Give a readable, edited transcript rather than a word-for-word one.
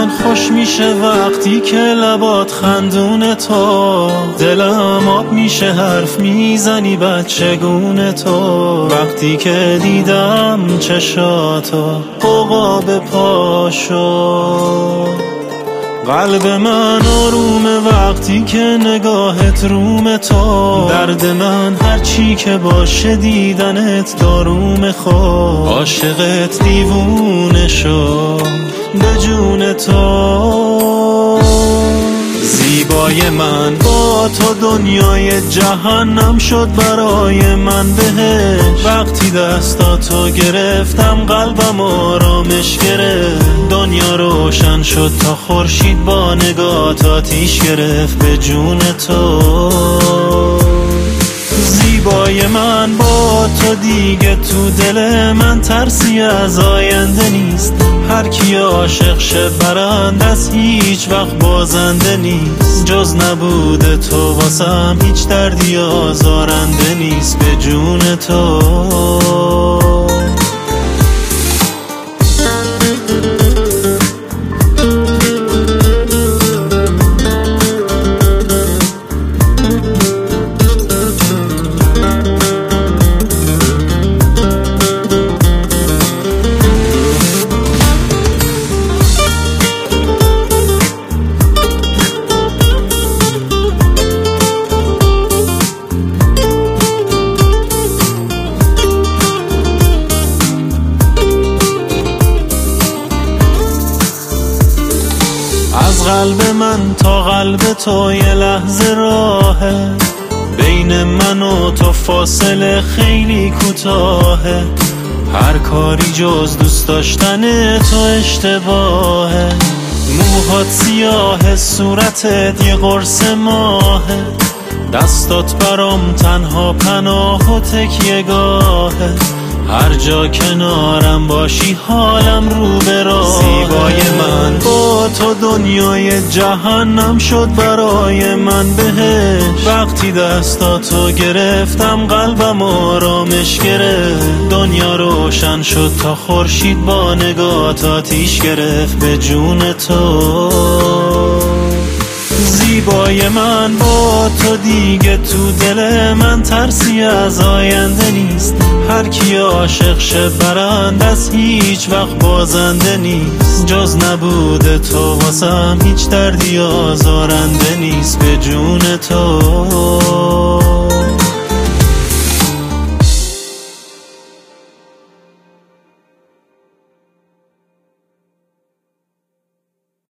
من خوش میشه وقتی که لبات خندون تو، دلم آب میشه حرف میزنی بچگونه تو. وقتی که دیدم چشاتو عقاب پا شد، قلب من آرومه وقتی که نگاهت روم تو. درد من هرچی که باشه دیدنت داروم خود، عاشقت دیوونه شد به جون تو. زیبای من با تو دنیای جهنم شد برای من بهش. وقتی دستاتو گرفتم قلبم آرامش گرفت، دنیا روشن شد تا خورشید با نگات آتیش گرفت به جون تو. زیبای من با تو دیگه تو دل من ترسی از آینده نیست. هر کی عاشق شه برنده است، هیچ وقت بازنده نیست. جز نبوده تو واسم هیچ دردی آزارنده نیست به جون تو. از قلب من تا قلب تو یه لحظه راهه، بین من و تو فاصله خیلی کوتاهه. هر کاری جز دوست داشتن تو اشتباهه. موهات سیاه، صورتت یه قرص ماهه. دستات برام تنها پناه و تکیه‌گاهه. هر جا کنارم باشی حالم رو به راه. زیبای من با تو دنیای جهنم شد برای من بهش. وقتی دستاتو گرفتم قلبم آرامش گرفت، دنیا روشن شد تا خورشید با نگات آتیش گرفت به جون تو. زیبای من با تو دیگه تو دل من ترسی از آینده نیست. هر کی عاشق شه برنده است، هیچ وقت بازنده نیست. جز نبوده تو واسم هیچ دردی آزارنده نیست به جون تو.